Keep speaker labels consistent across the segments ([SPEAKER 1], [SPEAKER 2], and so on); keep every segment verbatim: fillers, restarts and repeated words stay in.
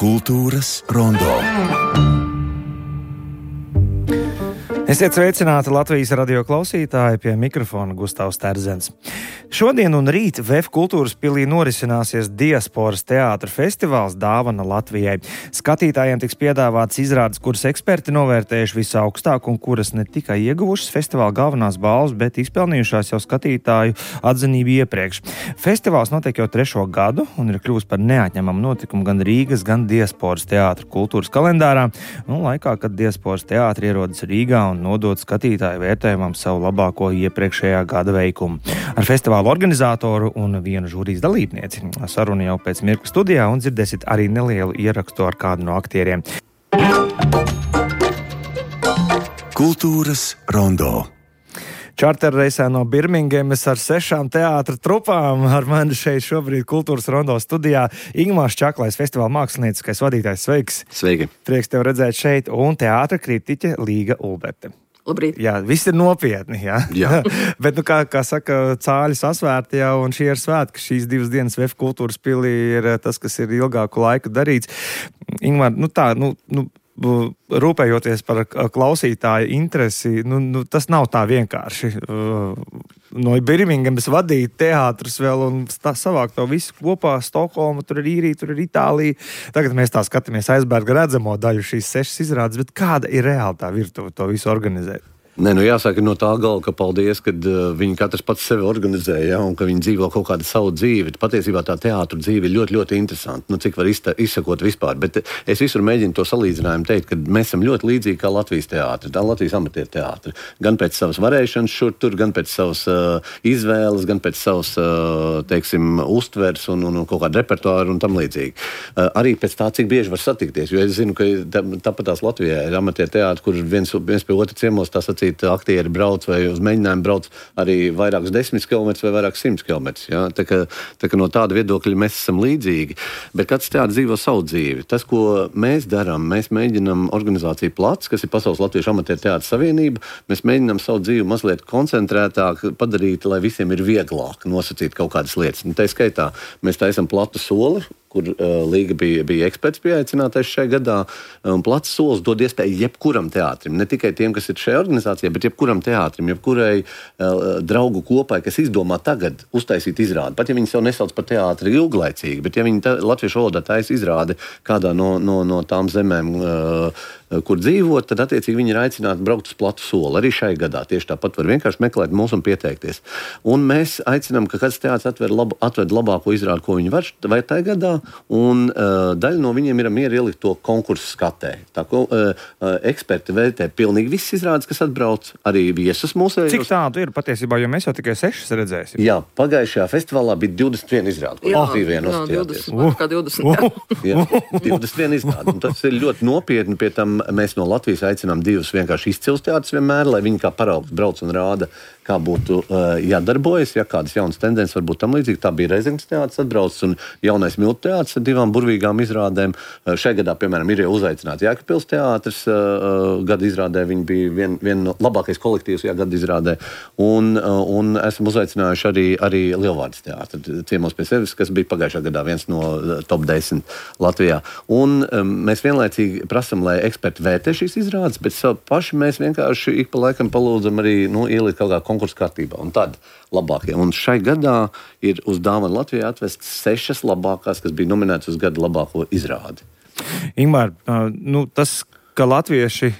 [SPEAKER 1] Kultūras rondo.
[SPEAKER 2] Esiet sveicināti Latvijas radio klausītāji, pie mikrofona Gustavs Terzens. Šodien un rīt V E F kultūras pilī norisināsies Diasporas teātra festivāls Dāvana Latvijai. Skatītājiem tiks piedāvāts izrādes, kuras eksperti novērtējuši visaugstāk un kuras ne tikai ieguvušas festivāla galvenās balvas, bet izpelnījušās jau skatītāju atzinību iepriekš. Festivāls notiek jau trešo gadu un ir kļuvis par neatņemamu notikumu gan Rīgas, gan Diasporas teātra kultūras kalendārā, un laikā, kad Diasporas teātri ierodas Rīgā un nodot skatītāju vērtējumam savu labāko iepriekšējā gada veikumu. Ar festivālu organizātoru un vienu žūrijas dalībnieci saruna jau pēc mirkļa studijā, un dzirdēsiet arī nelielu ierakstu ar kādu no aktieriem.
[SPEAKER 1] Kultūras rondo.
[SPEAKER 2] Čarterreisā no Birmingemas ar sešām teātra trupām. Ar mani šeit šobrīd Kultūras rondo studijā Ingmārs Čaklais, festivāla mākslinieckais vadītājs. Sveiks!
[SPEAKER 3] Sveiki!
[SPEAKER 2] Prieks tev redzēt šeit, un teātra kritiķe Līga Ulberte.
[SPEAKER 4] Labrīt.
[SPEAKER 2] Jā, viss ir nopietni, jā.
[SPEAKER 3] Jā.
[SPEAKER 2] Bet, nu, kā, kā saka, cāļi sasvērti jau, un šie ir svētki. Šīs divas dienas V E F kultūras pilī ir tas, kas ir ilgāku laiku darīts. Ingmār, nu tā, nu, nu, rūpējoties par klausītāju interesi, nu, nu, tas nav tā vienkārši. No Birmingemas vadīt teātrus vēl un tā, savākt to visu kopā, Stokholma, tur ir Īrija, tur ir Itālija. Tagad mēs tā skatāmies aizberga redzamo daļu šīs sešas izrādes, bet kāda ir reāli tā virtuve to visu organizēt?
[SPEAKER 3] Nē, nu jāsaka no tā gala, ka paldies, kad uh, viņi katrs pats sevi organizē, ja, un ka viņi dzīvo kaut kādu savu dzīvi. Patiesībā tā teātra dzīve ir ļoti, ļoti interesanta, nu, cik var izta, izsakot vispār. Bet es visur mēģinu to salīdzinājumu teikt, ka mēs esam ļoti līdzīgi kā Latvijas teātri, tā Latvijas amatieru teātri. Gan pēc savas varēšanas šur tur, gan pēc savas uh, izvēles, gan pēc savas, uh, teiksim, uztvers un, un, un kaut kāda repertuāra un tam līdzīgi. Uh, arī pēc tā, cik bieži var satikties, jo es zinu, ka tā, tāpat tās Latvijā ir amatieru teātri, kur viens, viens pie otra ciemos tā sacīt, aktieri brauc vai uz mēģinājumu brauc arī vairākus desmit kilometrus vai vairākus simtus kilometrus. Ja? Tā, ka, tā ka no tāda viedokļa mēs esam līdzīgi, bet katrs teātris dzīvo savu dzīvi. Tas, ko mēs darām, mēs mēģinām organizāciju Plats, kas ir Pasaules Latviešu amatieru teātra savienība, mēs mēģinām savu dzīvi mazliet koncentrētāk padarīt, lai visiem ir vieglāk nosacīt kaut kādas lietas. Un tā skaitā mēs taisam Platu soli, kur uh, Līga bija, bija eksperts pieaicinātais šajā gadā, un Plats solis dod iespēju jebkuram teātrim, ne tikai tiem, kas ir šajā organizācijā, bet jebkuram teātrim, jebkurai uh, draugu kopai, kas izdomā tagad uztaisīt izrādi. Pat ja viņi sev nesauc par teātri ilglaicīgi, bet ja viņi ta, latviešu valodā taisa izrādi kādā no, no, no tām zemēm, uh, kur dzīvot, tad attiecīgi viņi ir aicināti braukt uz Platu soli. Arī šajā gadā tieši tāpat var vienkārši meklēt mūs un pieteikties. Un mēs aicinām, ka katrs teātris atved, lab, atved labāko izrādi, ko viņi var vai tajā gadā, un uh, daļa no viņiem ir mieri ielikt to konkursu skatē. Tā ko uh, uh, eksperti vērtē pilnīgi visas izrādes, kas atbrauc, arī viesus mūsējos.
[SPEAKER 2] Cik tādu ir patiesībā, jo mēs jau tikai sešas redzēsim?
[SPEAKER 3] Jā, pagājušajā festivālā bija divdesmit viena izrāde.
[SPEAKER 4] Jā, jā, divdesmit, uh, kā divdesmit.
[SPEAKER 3] Uh, jā, divdesmit viena izrāde. Un tas ir ļoti nopietni, pie tam mēs no Latvijas aicinām divus vienkārši izcils teātrus vienmēr, lai viņi kā paraugs brauc un rāda, kā būtu uh, jādarbojas, ja kādas jaunas tendences var būt tam līdzīgi. Tā bija Reizeknas teātris atbraucis un jaunais Miltu teātris ar divām burvīgām izrādēm. Uh, šajā gadā, piemēram, ir jau uzaicināts Jēkabpils teātris. Uh, gada izrādē viņi bija vien, vien no labākais kolektīvs, jā, gada izrādē. Un, uh, un esam uzaicinājuši arī, arī Lielvārdas teātri ciemos pie sevis, kas bija pagājušā gadā viens no uh, top desmit Latvijā. Un um, mēs vienlaicīgi prasam, lai eksperti vērtē šīs izrādes, bet savu paši mēs vienkārši ik pa laikam palūdzam arī, nu, ielikt kaut kā konkursu kārtībā, un tad labākie. Un šai gadā ir uz Dāvana Latvijai atvestas sešas labākās, kas bija nominētas uz gada labāko izrādi.
[SPEAKER 2] Ingmār, nu, tas, ka latvieši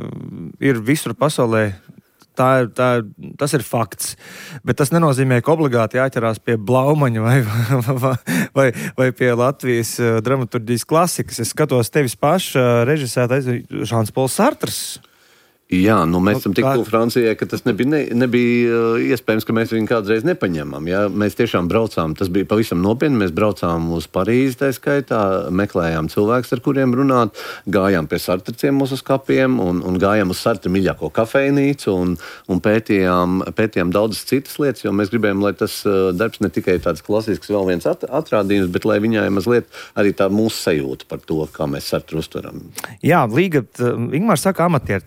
[SPEAKER 2] ir visur pasaulē, tā ir, tā ir, tas ir fakts, bet tas nenozīmē, ka obligāti jāķerās pie Blaumaņa vai, vai, vai, vai pie Latvijas dramaturģijas klasikas. Es skatos tevis paša režisētais Žans Pols Sartrs.
[SPEAKER 3] Jā, nu mēs esam tik tuvu Francijai, ka tas nebija, ne, nebija uh, iespējams, ka mēs viņu kādreiz nepaņemam. Jā. Mēs tiešām braucām, tas bija pavisam nopietni, mēs braucām uz Parīzi, tā skaitā, meklējām cilvēkus, ar kuriem runāt, gājām pie Sartra ciemos uz kapiem un, un gājām uz Sartra mīļāko kafejnīcu un, un pētījām, pētījām daudzas citas lietas, jo mēs gribējām, lai tas uh, darbs ne tikai tāds klasisks vēl viens at, atrādījums, bet lai viņai mazliet arī tā mūsu sajūta par to, kā mēs Sartru uztveram.
[SPEAKER 2] Jā, Līga, Ingmārs saka amatieru teātris.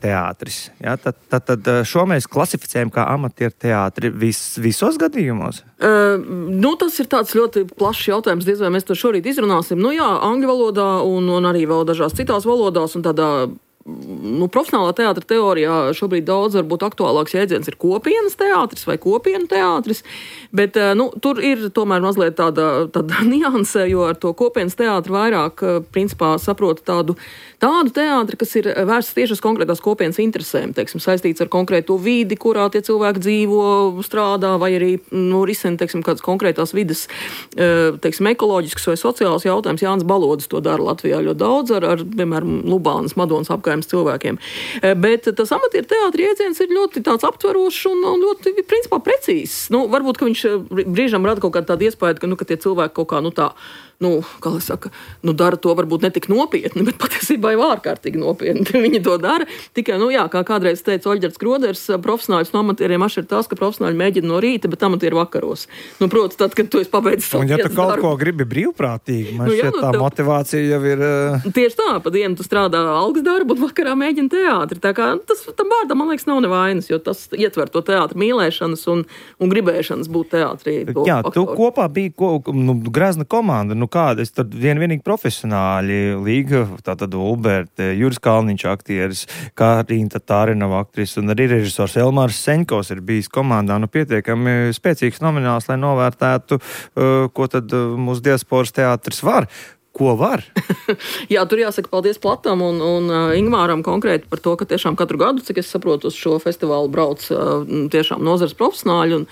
[SPEAKER 2] teātris. Ja? Tad, tad, tad šo mēs klasificējam kā amatieru teātri vis, visos gadījumos?
[SPEAKER 4] Uh, nu, tas ir tāds ļoti plašs jautājums, diez vai mēs to šorīt izrunāsim. Nu jā, angļu valodā un, un arī vēl dažās citās valodās un tādā nu, profesionālā teātra teorijā šobrīd daudz varbūt aktuālāks jēdziens ir kopienas teātris vai kopienu teātris, bet nu, tur ir tomēr mazliet tāda, tāda nianse, jo ar to kopienas teātri vairāk principā saprotu tādu, tādu teātri, kas ir vērsts tieši uz konkrētās kopienas interesēm, teiksim, saistīts ar konkrēto vidi, kurā tie cilvēki dzīvo, strādā, vai arī nu, risina, teiksim, kādas konkrētās vides, teiksim, ekoloģiskas vai sociālas jautājumas. Jānis Balodis to dara Latvijā ļoti daudz ar, ar piemēram, Lubānas, Madonas apkārt cilvēkiem. Bet tas amatieru teātra jēdziens ir ļoti tāds aptverošs un, un ļoti, principā, precīzs. Nu, varbūt, ka viņš brīžam rada kaut kādu tādu iespēju, ka, nu, ka tie cilvēki kaut kā, nu, tā, nu, kā lai saka, nu, dara to varbūt ne tik nopietni, bet patiesībā jau ārkārtīgi nopietni. Viņi to dara. Tikai, nu, jā, kā kādreiz teica Oļģerts Groders, profesionāļus no amatieriem atšķir tas, ka profesionāļi mēģina no rīta, bet amatieri vakaros. Nu, protams, tad, kad tu esi pabeidzis savu
[SPEAKER 2] un, ja tu kaut
[SPEAKER 4] darbu,
[SPEAKER 2] ko gribi brīvprātīgi, man
[SPEAKER 4] nu, jā,
[SPEAKER 2] šķiet,
[SPEAKER 4] nu,
[SPEAKER 2] tā
[SPEAKER 4] tev...
[SPEAKER 2] motivācija jau ir... Uh...
[SPEAKER 4] Tieši tā, pa dienu tu strādā algas darbu un vakarā mēģina teātri. Tā kā tas tam vārdam, man liekas, nav nevainas, jo tas ietver to teātra mīlēšanas un, un gribēšanas būt teātrī.
[SPEAKER 2] Jā, tu kopā biji ko, nu, grezna komanda, nu kāda, es tad vien vienīgi profesionāļi, Līga, tātad Ulberta, Juris Kalniņš aktieris, Kārīna Tatārinova aktris un arī režisors Elmārs Seņkovs ir bijis komandā, nu pietiekami spēcīgs nomināls, lai novērtētu, uh, ko tad uh, mūsu diasporas teātris var. Ko var?
[SPEAKER 4] Jā, tur jāsaka paldies Platam un, un uh, Ingmāram konkrēti par to, ka tiešām katru gadu, cik es saprotu, uz šo festivālu brauc uh, tiešām nozares profesionāļi un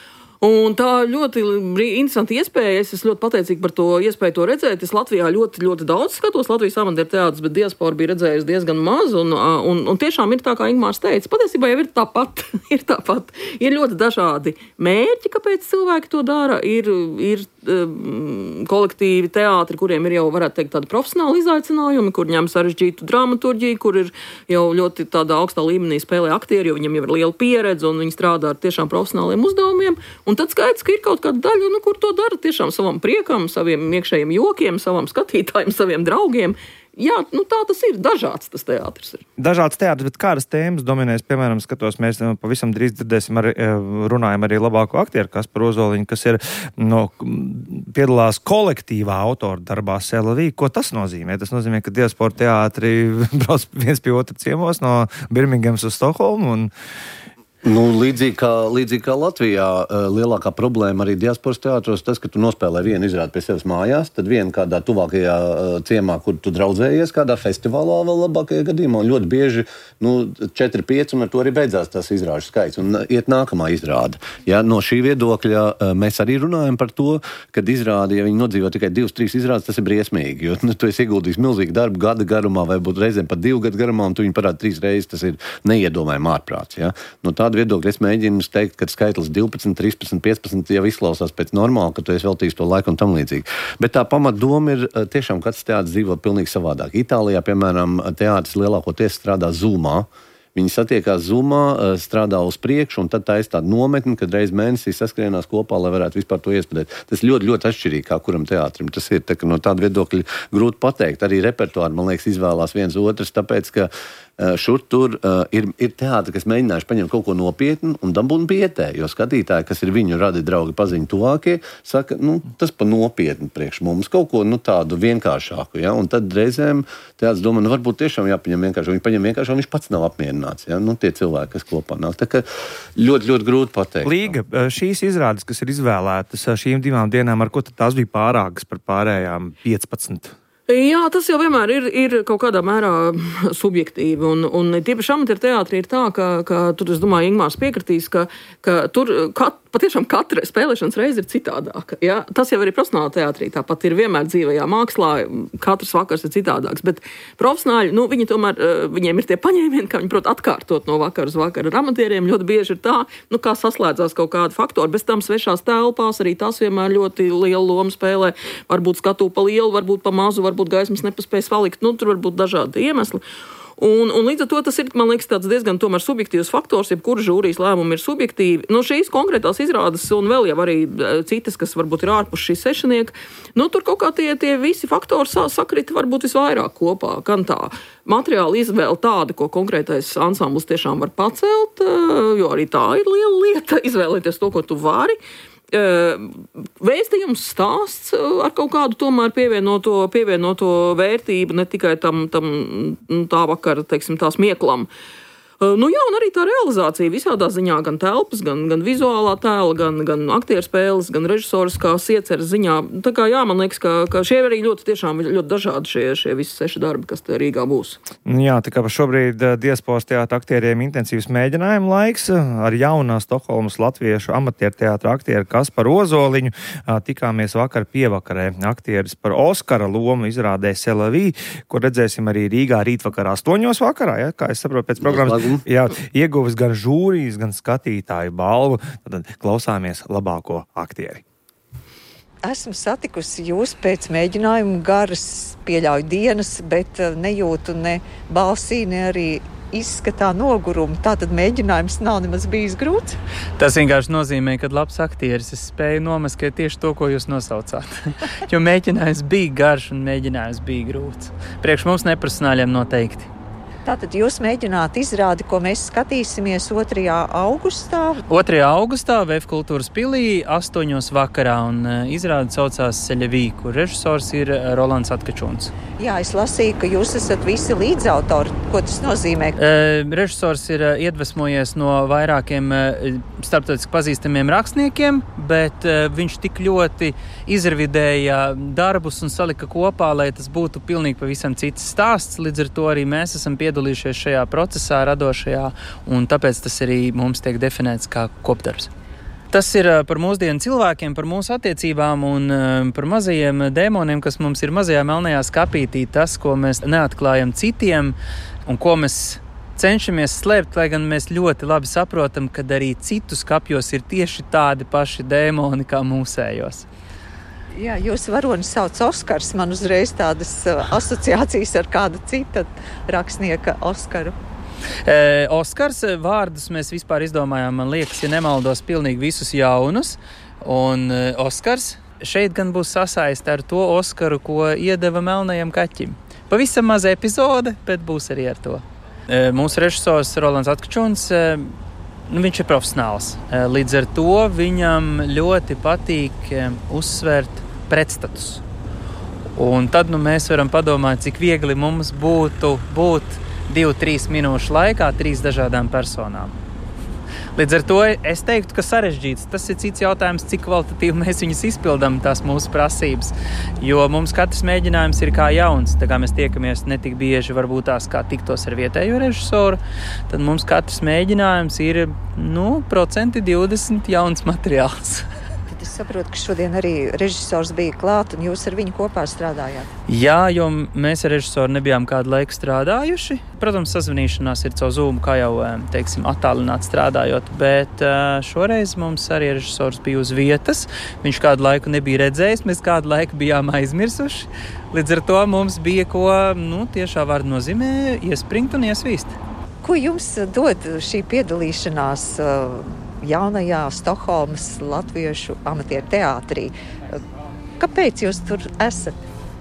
[SPEAKER 4] Un tā ļoti interesanti iespēja, es esmu ļoti pateicīga par to iespēju to redzēt. Es Latvijā ļoti, ļoti daudz skatos Latvijas amatieru teātris, bet diaspora bija redzējusi diezgan maz. Un, un, un tiešām ir tā, kā Ingmārs teica, patiesībā jau ir tāpat. ir tāpat. Ir ļoti dažādi mērķi, kāpēc cilvēki to dara. Ir, ir um, kolektīvi teātri, kuriem ir jau, varētu teikt, tādi profesionāli izaicinājumi, kur ņem sarežģītu dramaturģiju, kur ir jau ļoti tādā augstā līmenī spēlē aktieri, jo viņiem jau ir liela pieredze un viņi strādā ar tiešām profesionāliem uzdevumiem. Un tad skaidrs, ka ir kaut kāda daļa, nu, kur to dara tiešām savam priekam, saviem iekšējiem jokiem, savam skatītājiem, saviem draugiem. Jā, nu tā tas ir. Dažāds tas teātris ir.
[SPEAKER 2] Dažāds teātris, bet kādas tēmas dominēs, piemēram, skatos, mēs pavisam drīz dzirdēsim, arī, runājam arī labāko aktieru Kasparu Ozoliņu, kas ir, no, piedalās kolektīvā autora darbā Selavī. Ko tas nozīmē? Tas nozīmē, ka diaspora teātri brauc viens pie otra ciemos no Birmingemas uz Stokholmu un
[SPEAKER 3] Nu, līdzīgi, kā, līdzīgi kā Latvijā, lielākā problēma arī diasporas teātros tas, ka tu nospēlē vienu izrādi pie sevis mājās, tad vienu kādā tuvākajā ciemā, kur tu draudzējies, kādā festivālā vēl labākajā gadījumā, un ļoti bieži nu, četri pieci, un ar to arī beidzās tas izrāžu skaits, un iet nākamā izrāde. Ja, no šī viedokļa mēs arī runājam par to, kad izrādi, ja viņi nodzīvo tikai divas, trīs izrādes, tas ir briesmīgi, jo nu, tu esi ieguldījis milzīgu darbu gada garumā, vai būt reizēm pat divu gadu garumā, un tu viņu parādi trīs reizes, tas ir neiedomājami ārprāts. Ja. No tā viedokļa es mēģinu teikt, ka skaitlis divpadsmit, trīspadsmit, piecpadsmit jau izklausās pēc normāli, ka tu esi veltījis to laiku un tam līdzīgi. Bet tā pamatdoma ir tiešām katrs teātris dzīvo pilnīgi savādāk. Itālijā, piemēram, teātris lielākoties strādā Zoomā. Viņi satiekās Zoomā, strādā uz priekšu, un tad tā ir tāda nometne, kad reiz mēnesī saskrienās kopā, lai varētu vispār to iespēdēt. Tas ļoti, ļoti atšķirīgi, kā kuram teātrim tas ir. Tā, no tāda viedokļa grūti pateikt. Arī repertuāri, man liekas, izvēlās viens otrs, tāpēc, ka šur tur uh, ir, ir teātri, kas mēģinājuši paņemt kaut ko nopietnu un dabūt bietē, jo skatītāji, kas ir viņu radi draugi paziņu tuvākie, saka, nu, tas pa nopietnu priekš mums, kaut ko, nu, tādu vienkāršāku, ja, un tad reizēm teātris domā, nu, varbūt tiešām jāpaņem vienkārši, viņi paņem vienkārši, un viņš pats nav apmierināts, ja, nu, tie cilvēki, kas kopā nāk, tā ka ļoti, ļoti grūti pateikt.
[SPEAKER 2] Līga, šīs izrādes, kas ir izvēlētas šīm divām dienām, ar ko tad tās bija pārākas par pārējām piecpadsmit?
[SPEAKER 4] Jā, tas jau vienmēr ir, ir kaut kādā mērā subjektīvi, un, un tieši amatieru teātrī ir tā, ka, ka tur, es domāju, Ingmārs piekritīs, ka, ka tur kat, patiešām katra spēlēšanas reize ir citādāka. Ja? Tas jau arī profesionāla teātrī, tāpat ir vienmēr dzīvajā mākslā, katrs vakars ir citādāks, bet profesionāļi, nu, viņi tomēr, viņiem ir tie paņēmieni, ka viņi prot atkārtot no vakara uz vakaru. Ar amatieriem ļoti bieži ir tā, nu, kā saslēdzās kaut kādi faktori, bez tam svešās telpās, arī tas vienmēr ļoti lielu lomu spēlē, varbūt skatu pa lielu, varbūt pa mazu, varbūt gaismas nepaspējas palikt, nu, tur var būt dažādi iemesli. Un, un līdz ar to tas ir, man liekas, tāds diezgan tomēr subjektīvs faktors, jebkura žūrijas lēmumi ir subjektīvi. No šīs konkrētās izrādes un vēl jau arī citas, kas varbūt ir ārpus šī sešanieka, nu tur kaut kā tie, tie visi faktori sakrita varbūt visvairāk kopā. Gan tā materiāla izvēle tāda, ko konkrētais ansamblis tiešām var pacelt, jo arī tā ir liela lieta, izvēlēties to, ko tu vari. Vēstījums stāsts ar kaut kādu tomēr pievienoto, pievienoto vērtību, ne tikai tam, tam tā vakara, teiksim, tās mieklam. Nu jā, un arī tā realizācija visādā ziņā, gan telpas, gan, gan vizuālā tēla, gan, gan aktieru spēles, gan režisors kā sieceres ziņā. Tā kā jā, man liekas, ka, ka šie arī ļoti tiešām ļoti dažādi šie, šie visi seši darbi, kas te Rīgā būs.
[SPEAKER 2] Jā, tā kā šobrīd diasporas teātra aktieriem intensīvs mēģinājuma laiks ar jaunā Stokholmas latviešu amatieru teātra aktieru Kasparu Ozoliņu. Tikāmies vakar pievakarē. Aktieris par Oskara lomu izrādē Selavī, kur redzēsim arī Rīgā rītvakarā astoņos vakarā, ja, kā es saprotu pēc programmas. Jā, ieguvis gan žūrijas, gan skatītāju balvu. Tad klausāmies labāko aktieri.
[SPEAKER 5] Esmu satikusi jūs pēc mēģinājuma garas, pieļauju dienas, bet nejūtu ne balsī, ne arī izskatā nogurumu. Tātad mēģinājums nav nemaz bijis grūts?
[SPEAKER 6] Tas vienkārši nozīmē, ka labs aktieris es spēju nomaskēt tieši to, ko jūs nosaucāt. Jo mēģinājums bija garš un mēģinājums bija grūts. Priekš mums neprofesionāļiem noteikti.
[SPEAKER 5] Tātad jūs mēģināt izrādi, ko mēs skatīsimies otrajā augustā?
[SPEAKER 6] otrajā augustā VF Kultūras pilī astoņos vakarā, un izrādi saucās Seļavī, kur režisors ir Rolands Atkačuns.
[SPEAKER 5] Jā, es lasīju, ka jūs esat visi līdzautori. Ko tas nozīmē?
[SPEAKER 6] E, režisors ir iedvesmojies no vairākiem starptautiski pazīstamiem rakstniekiem, bet e, viņš tik ļoti izrevidēja darbus un salika kopā, lai tas būtu pilnīgi pavisam cits stāsts. Līdz ar to arī mēs esam piedalījušies šajā procesā radošajā, un tāpēc tas arī mums tiek definēts kā kopdarbs. Tas ir par mūsdienu cilvēkiem, par mūsu attiecībām un par mazajiem dēmoniem, kas mums ir mazajā melnajā skapītī, tas, ko mēs neatklājam citiem un ko mēs cenšamies slēpt, lai gan mēs ļoti labi saprotam, ka arī citu skapjos ir tieši tādi paši dēmoni kā mūsējos.
[SPEAKER 5] Jā, jūs varoni sauc Oskars, man uzreiz tādas asociācijas ar kādu cita rakstnieka Oskaru.
[SPEAKER 6] E, Oskars vārdus mēs vispār izdomājām, man liekas, ja nemaldos, pilnīgi visus jaunus. Un e, Oskars šeit gan būs sasaist ar to Oskaru, ko iedeva melnajam kaķim. Pavisam maza epizode, bet būs arī ar to. E, mūsu režisors Rolands Atkačuns, e, nu, viņš ir profesionāls. E, līdz ar to viņam ļoti patīk e, uzsvērt pretstatus. Un tad nu, mēs varam padomāt, cik viegli mums būtu būt divu, trīs minūšu laikā trīs dažādām personām. Līdz ar to es teiktu, ka sarežģīts. Tas ir cits jautājums, cik kvalitatīvi mēs viņus izpildām, tās mūsu prasības. Jo mums katrs mēģinājums ir kā jauns. Tā kā mēs tiekamies ne tik bieži varbūt tās kā tiktos ar vietējo režisoru, tad mums katrs mēģinājums ir, nu, procenti divdesmit jauns materiāls.
[SPEAKER 5] Es saprotu, ka šodien arī režisors bija klāt un jūs ar viņu kopā strādājāt.
[SPEAKER 6] Jā, jo mēs ar režisoru nebijām kādu laiku strādājuši. Protams, sazvanīšanās ir caur Zoom, kā jau, teiksim, attālināt strādājot, bet šoreiz mums arī režisors bija uz vietas. Viņš kādu laiku nebija redzējis, mēs kādu laiku bijām aizmirsuši. Līdz ar to mums bija ko, nu, tiešā vārda nozīmē iespringt un iesvīst.
[SPEAKER 5] Ko jums dod šī piedalīšanās jaunajā Stokholmas latviešu amatieru teātrī? Kāpēc jūs tur esat?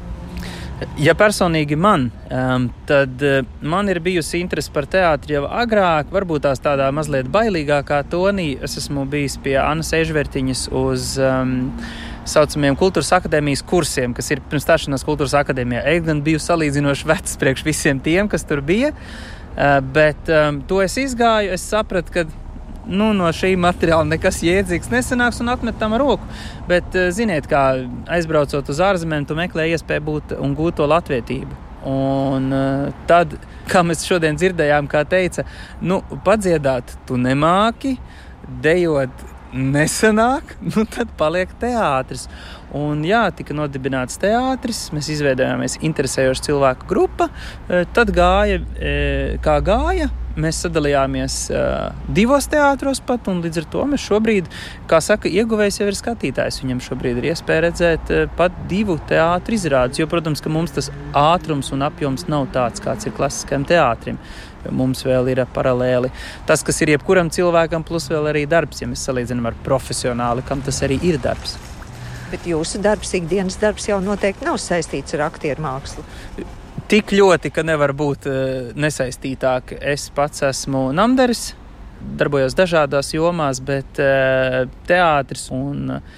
[SPEAKER 6] Ja personīgi man, um, tad uh, man ir bijusi interese par teātri jau agrāk, varbūt tās tādā mazliet bailīgākā tonī. Es esmu bijis pie Annas Ežvertiņas uz um, saucamiem kultūras akadēmijas kursiem, kas ir pirms stāšanās kultūras akadēmijā. Es gan biju salīdzinoši vecs priekš visiem tiem, kas tur bija, uh, bet um, to es izgāju, es sapratu, ka nu, no šī materiāla nekas jēdzīgs nesanāks un atmet tam ar roku. Bet, ziniet, kā aizbraucot uz ārzemēm, tu meklē iespēju būt un gūt to latvietību. Un tad, kā mēs šodien dzirdējām, kā teica, nu, padziedāt tu nemāki, dejot nesanāk, nu, tad paliek teātris. Un jā, tika nodibināts teātris, mēs izveidojāmies interesējoša cilvēku grupa, tad gāja, kā gāja, mēs sadalījāmies uh, divos teātros pat, un līdz ar to mēs šobrīd, kā saka, ieguvējs jau ir skatītājs. Viņam šobrīd ir iespēja redzēt uh, pat divu teātru izrādes, jo, protams, ka mums tas ātrums un apjoms nav tāds, kāds ir klasiskajam teātrim. Jo mums vēl ir paralēli tas, kas ir jebkuram cilvēkam, plus vēl arī darbs, ja mēs salīdzinām ar profesionāli, kam tas arī ir darbs.
[SPEAKER 5] Bet jūsu darbs, ikdienas darbs jau noteikti nav saistīts ar aktieru mākslu.
[SPEAKER 6] Tik ļoti, ka nevar būt uh, nesaistītāk. Es pats esmu namdaris, darbojos dažādās jomās, bet uh, teātris un uh,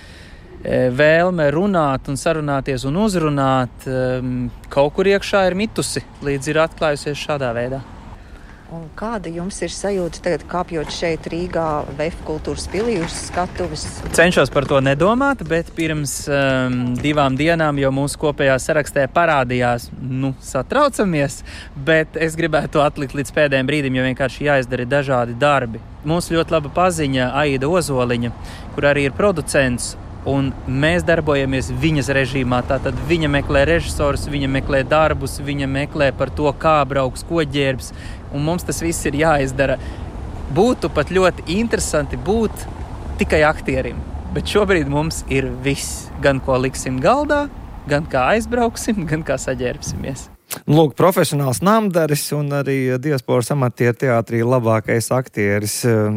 [SPEAKER 6] vēlme runāt un sarunāties un uzrunāt um, kaut kur iekšā ir mitusi, līdz ir atklājusies šādā veidā.
[SPEAKER 5] Un kāda jums ir sajūta tagad kāpjot šeit Rīgā V F kultūras pilī uz skatuves?
[SPEAKER 6] Cenšos par to nedomāt, bet pirms um, divām dienām jau mūsu kopējā sarakstē parādījās, nu, satraucamies, bet es gribētu atlikt līdz pēdējiem brīdim, jo vienkārši jāizdara dažādi darbi. Mūsu ļoti laba paziņa Aida Ozoliņa, kur arī ir producents, un mēs darbojamies viņas režīmā. Tātad viņa meklē režisors, viņa meklē darbus, viņa meklē par to, kā brauks, ko ģērbs, un mums tas viss ir jāizdara. Būtu pat ļoti interesanti būt tikai aktierim, bet šobrīd mums ir viss, gan ko liksim galdā, gan kā aizbrauksim, gan kā saģērbsimies.
[SPEAKER 2] Lūk, profesionāls namdaris un arī diasporas amatieru teātrī labākais aktieris.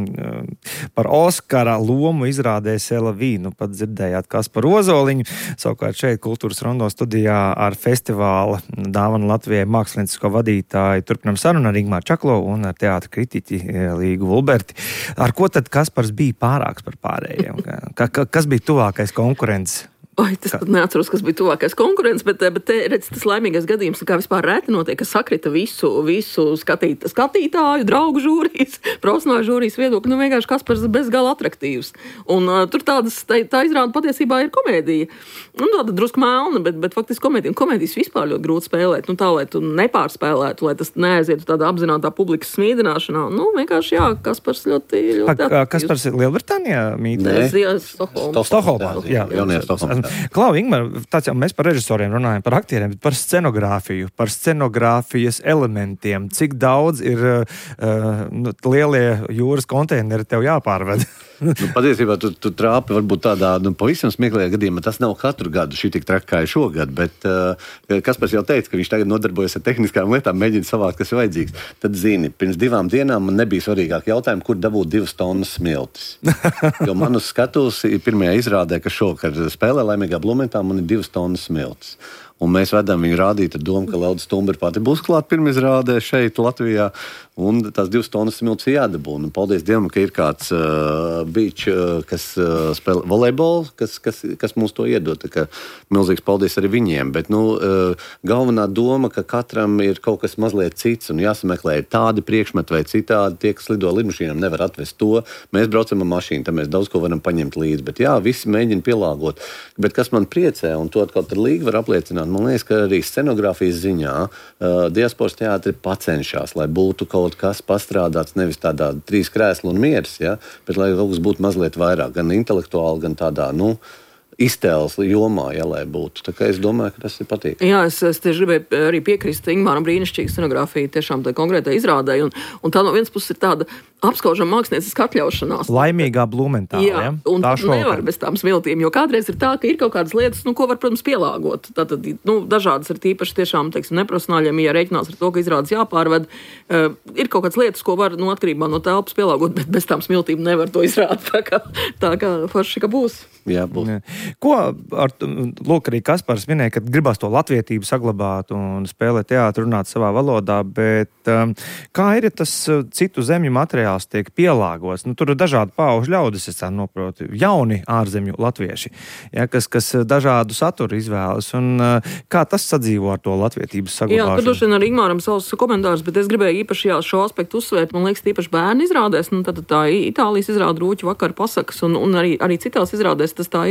[SPEAKER 2] Par Oskara lomu izrādē Selavīnu pat dzirdējāt Kasparu Ozoliņu. Savukārt šeit Kultūras Rondo studijā ar festivāla dāvanu Latvijai māksliniecisko vadītāju turpinam sarunu ar Ingmāru Čaklovu un ar teātra kritiķi Līgu Vulberti. Ar ko tad Kaspars bija pārāks par pārējiem? Ka, ka, kas bija tuvākais konkurents?
[SPEAKER 4] Oi, tas pat neatceros, kas bija tuvākais konkurents, bet, bet te, redz, tas laimīgais gadījums, kā vispār reti notiek, ka sakrita visu, visu skatīt, skatītāju, draugu žūrijas, profesionāļu žūrijas viedokļu, nu vienkārši Kaspars bezgala atraktīvs. Un uh, tur tādas, tā, tā izrāda patiesībā ir komēdija. Un tāda drusku melna, bet, bet faktiski komēdija. Un komēdijas vispār ļoti grūti spēlēt, nu tā, lai tu nepārspēlētu, lai tas neaizietu tādā apzinātā publikas smīdināšanā. Nu, vienkārši, jā, Kaspars ļoti, ļoti atraktīvs.
[SPEAKER 2] Kaspars ir Lielbritānijā mītē?
[SPEAKER 4] Jā, Stokholmā.
[SPEAKER 2] Stokholmā, jā.
[SPEAKER 3] Jaunie Stokholmā.
[SPEAKER 2] Klau, Ingmar, tāds jau mēs par režisoriem runājam, par aktieriem, bet par scenogrāfiju, par scenogrāfijas elementiem. Cik daudz ir uh, nu, lielie jūras konteineri tev jāpārved?
[SPEAKER 3] Nu, patiesībā tu, tu trāpi varbūt tādā nu, pavisam smieklajā gadījumā. Tas nav katru gadu šī tik traki kā šogad, bet uh, Kaspars jau teica, ka viņš tagad nodarbojas ar tehniskām lietām, mēģina savākt, kas ir vajadzīgs. Tad zini, pirms divām dienām man nebija svarīgāk jautājumi, kur dabūt divas tonnas smiltis. Jo man uz skatuves pirmajā izrādē, ka šokar spēlē Laimīgā Blumentā, man ir divas tonnas smiltis. Un mēs vedam viņu rādīt ar domu, ka Lauda Stumbra pati būs klāt pirmizrādē šeit Latvijā, un tās divas tonnas smiltis jādabūna. Un paldies Dievam, ka ir kāds uh, beach, uh, kas uh, spēlē volejbolu, kas, kas, kas mums to iedod. Tā kā milzīgs paldies arī viņiem. Bet, nu, uh, galvenā doma, ka katram ir kaut kas mazliet cits un jāsameklē ir tādi priekšmeti vai citādi. Tie, kas lido lidmašīnām, nevar atvest to. Mēs braucam ar mašīnu, tad mēs daudz ko varam paņemt līdzi. Bet jā, visi mēģina pielāgot. Bet kas man priecē, un to atkal tad Līga var apliecināt, man liekas, ka arī scenogrāfijas ziņā uh, diasporas teātri pacenšās, lai būtu kaut kas pastrādāts nevis tādā trīs krēslu un mieras, ja, bet lai kaut kas būtu mazliet vairāk, gan intelektuāli, gan tādā, nu, iztēles jomā, ja, lai būtu. Tā kā es domāju, ka tas ir patīkami.
[SPEAKER 4] Jā, es, es tieši gribēju arī piekrist Ingmāram, brīnišķīga scenogrāfija tiešām tā konkrētai izrādē, un, un tā no vienas puses ir tāda apskaužama mākslinieciska atļaušanās.
[SPEAKER 2] Laimīgā Blumentā,
[SPEAKER 4] jā,
[SPEAKER 2] ja?
[SPEAKER 4] Un
[SPEAKER 2] tā
[SPEAKER 4] nevar bez tām smiltīm, jo kādreiz ir tā, ka ir kaut kādas lietas, nu, ko var, protams, pielāgot. Tātad, nu, dažādas ir tīpaši tiešām, teiksim, neprofesionāļiem, ja reiķinās ar to, ka izrādes jāpārved. Uh, ir kaut kādas lietas, ko var, nu, atkarībā no telpas pielāgot, bet bez tām smiltīm nevar to izrādīt. Tā kā, tā kā forši, ka būs.
[SPEAKER 3] Jā, būs. Jā.
[SPEAKER 2] Ko ar, lūk, arī Kaspars minēja, ka gribās to latvietību saglabāt un spēlēt teātru, runāt savā valodā, bet um, kā ir, ja tas citu zemju materiāls tiek pielāgots? Nu, tur ir dažādi paužu ļaudis, es tā noprotu, jauni ārzemju latvieši, ja, kas, kas dažādu saturu izvēlas, un uh, kā tas sadzīvo ar to latvietības saglabāšanu?
[SPEAKER 4] Jā, tur droši vien arī Ingmāram savus komentārus, bet es gribēju īpaši jā, šo aspektu uzsvērt, man liekas, tīpaši bērnu izrādēs, nu, tad tā Itālijas izrāda Rūķu vakara pasakas, un, un arī, arī citās izrādēs tas tā ir.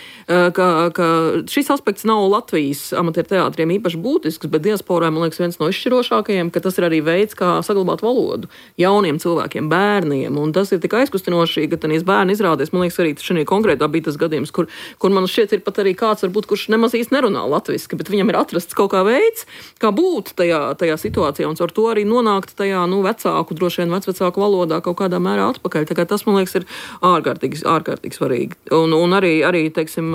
[SPEAKER 4] ka, ka šis aspekts nav Latvijas amatieru teātriem īpaši būtisks, bet diasporā, man liekas, viens no izšķirošākajiem, ka tas ir arī veids, kā saglabāt valodu jauniem cilvēkiem, bērniem, un tas ir tik aizkustinoši, ka tanies bērni izrādēs, man liekas, arī šī konkrētā bija tas gadījums, kur, kur man šķiet ir pat arī kāds, varbūt, kurš nemaz īsti nerunā latviski, bet viņam ir atrasts kaut kā veids, kā būt tajā, tajā situācijā, un ar to arī nonākt tajā, nu, vecāku, droši vien vecvecāku valodā kaut kādā mērā atpakaļ. Tā kā tas, man liekas, ir ārkārtīgi, ārkārtīgi svarīgi. Un, un arī, arī, teiksim,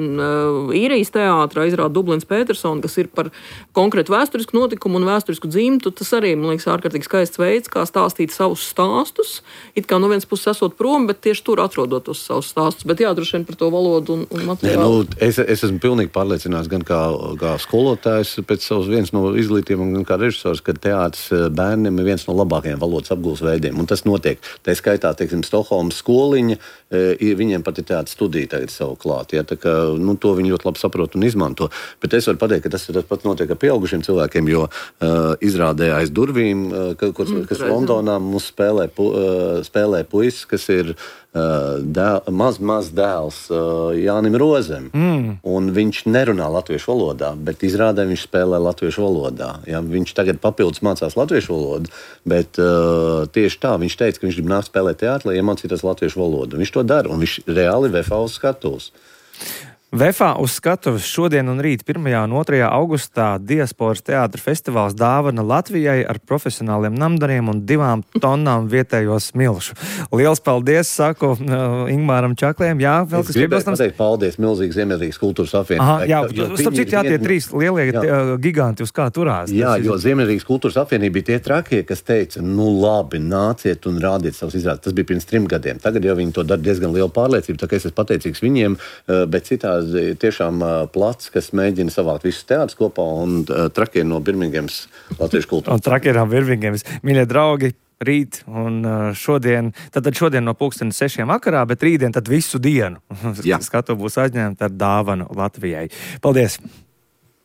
[SPEAKER 4] īrijas teātrā izrāda Dublins Petersona, kas ir par konkrētu vēsturisku notikumu un vēsturisku dzimtu. Tas arī, man liekas, ārkārtīgi skaists veids, kā stāstīt savus stāstus. It kā no vienas puses esot prom, bet tieši tur atrodot tos savus stāstus. Bet jā, droši vien par to valodu un, un materiālu.
[SPEAKER 3] Nē, nu, es, es esmu pilnīgi pārliecināts gan kā, kā skolotājs pēc savas viens no izglītībiem, gan kā režisors, ka teātris bērniem ir viens no labākajiem valodas apgūves veidiem. Un tas notiek. Tā skaitā, teiksim, Stokholmas skoliņa, viņiem pat ir tāda studija tagad savu klāt. Ja, tā kā, nu, to viņi ļoti labi saprot un izmanto. Bet es varu pateikt, ka tas, tas pats notiek ar pieaugušiem cilvēkiem, jo uh, izrādē aiz durvīm, uh, kas, mm, kas Londonā mums spēlē, pu, uh, spēlē puisis, kas ir uh, dēl, maz, maz dēls uh, Jānim Rozem. Mm. Un viņš nerunā latviešu valodā, bet izrādē viņš spēlē latviešu valodā. Ja, viņš tagad papildus mācās latviešu valodu, bet uh, tieši tā viņš teica, ka viņš grib nākt spēlēt teātri, lai iemācītos latviešu valodu. Viņš to dara, un viņš reāli vefā uz skatuves.
[SPEAKER 2] Vefā uz skatuves šodien un rīt pirmajā un otrajā augustā Diasporas teātra festivāls dāvana Latvijai ar profesionāliem namdariem un divām tonnām vietējo smilšu. Liels paldies, saku uh, Ingmāram Čaklējam. Jā, vēl
[SPEAKER 3] es
[SPEAKER 2] kas
[SPEAKER 3] gribētu pateikt paldies milzīgi Ziemeļrīgas kultūras apvienībai.
[SPEAKER 2] Jā, starp citu, jā, tie trīs lielie jā. giganti uz kā turās.
[SPEAKER 3] Jā, jo Ziemeļrīgas kultūras apvienība bija tie trakie, kas teica, nu labi, nāciet un rādiet savus izrādes. Tas bija pirms trim gadiem. Tagad jau viņi to dara diezgan lielu pārliecību, tā kā es esmu pateicīgs viņiem, bet citā tiešām plats, kas mēģina savākt visus teātrus kopā un uh, trakiem no Birmingemas latviešu kultūras.
[SPEAKER 2] Un trakiem no Birmingemas. Mīļie draugi, rīt un šodien, tad šodien no pulksteni sešiem vakarā, bet rītdien tad visu dienu. Skatu būs aizņemta ar dāvanu Latvijai. Paldies!